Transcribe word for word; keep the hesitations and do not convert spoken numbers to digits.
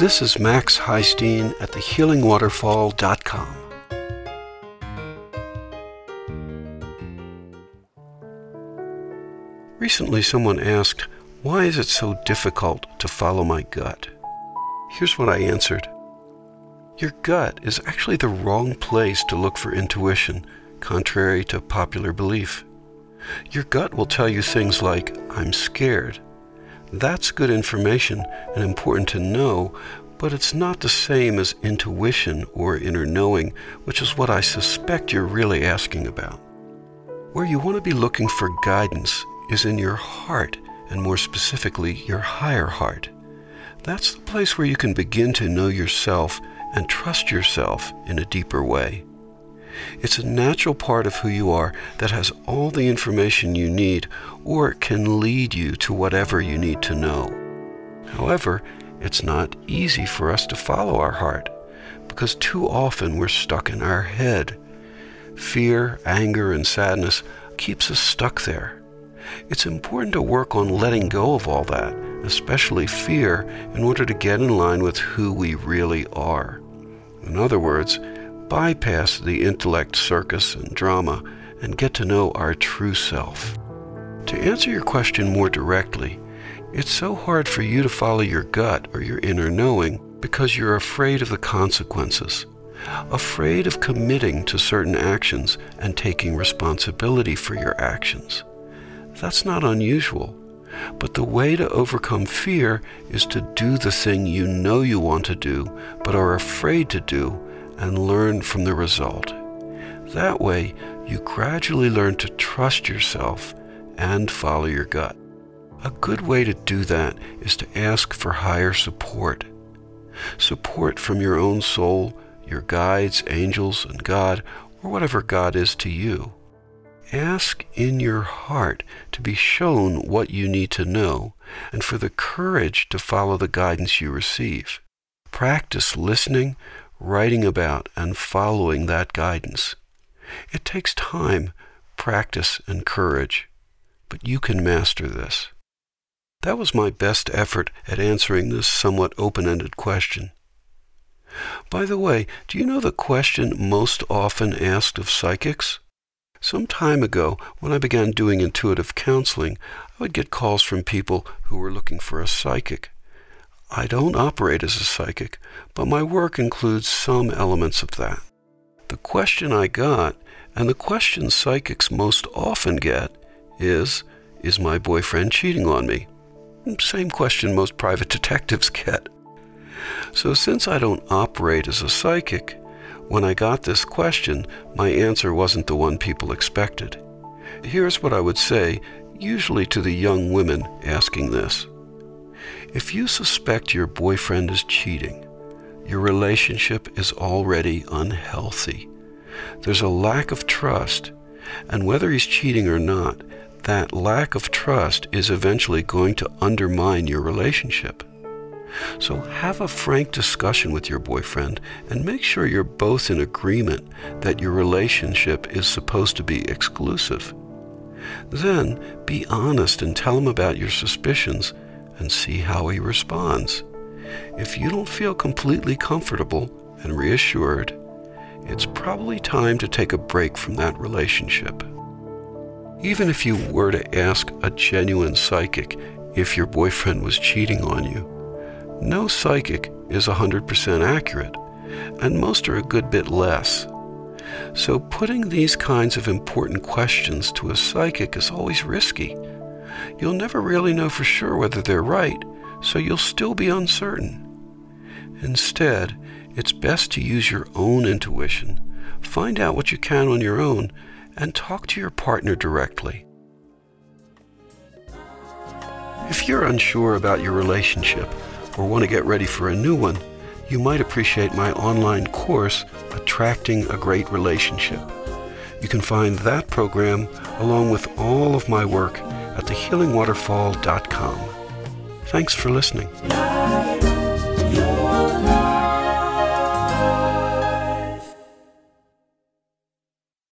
This is Max Highstein at the healing waterfall dot com. Recently someone asked, why is it so difficult to follow my gut? Here's what I answered. Your gut is actually the wrong place to look for intuition, contrary to popular belief. Your gut will tell you things like, I'm scared. That's good information and important to know, but it's not the same as intuition or inner knowing, which is what I suspect you're really asking about. Where you want to be looking for guidance is in your heart, and more specifically, your higher heart. That's the place where you can begin to know yourself and trust yourself in a deeper way. It's a natural part of who you are that has all the information you need, or can lead you to whatever you need to know. However, it's not easy for us to follow our heart, because too often we're stuck in our head. Fear, anger, and sadness keeps us stuck there. It's important to work on letting go of all that, especially fear, in order to get in line with who we really are. In other words, bypass the intellect circus and drama and get to know our true self. To answer your question more directly, it's so hard for you to follow your gut or your inner knowing because you're afraid of the consequences, afraid of committing to certain actions and taking responsibility for your actions. That's not unusual, but the way to overcome fear is to do the thing you know you want to do but are afraid to do, and learn from the result. That way, you gradually learn to trust yourself and follow your gut. A good way to do that is to ask for higher support. Support from your own soul, your guides, angels, and God, or whatever God is to you. Ask in your heart to be shown what you need to know, and for the courage to follow the guidance you receive. Practice listening, writing about, and following that guidance. It takes time, practice, and courage, but you can master this. That was my best effort at answering this somewhat open-ended question. By the way, do you know the question most often asked of psychics? Some time ago, when I began doing intuitive counseling, I would get calls from people who were looking for a psychic. I don't operate as a psychic, but my work includes some elements of that. The question I got, and the question psychics most often get, is, is my boyfriend cheating on me? Same question most private detectives get. So since I don't operate as a psychic, when I got this question, my answer wasn't the one people expected. Here's what I would say, usually to the young women asking this. If you suspect your boyfriend is cheating, your relationship is already unhealthy. There's a lack of trust, and whether he's cheating or not, that lack of trust is eventually going to undermine your relationship. So have a frank discussion with your boyfriend and make sure you're both in agreement that your relationship is supposed to be exclusive. Then be honest and tell him about your suspicions and see how he responds. If you don't feel completely comfortable and reassured, it's probably time to take a break from that relationship. Even if you were to ask a genuine psychic if your boyfriend was cheating on you, no psychic is one hundred percent accurate, and most are a good bit less. So putting these kinds of important questions to a psychic is always risky. You'll never really know for sure whether they're right, so you'll still be uncertain. Instead, it's best to use your own intuition, find out what you can on your own, and talk to your partner directly. If you're unsure about your relationship or want to get ready for a new one, you might appreciate my online course, Attracting a Great Relationship. You can find that program along with all of my work at the healing waterfall dot com. Thanks for listening.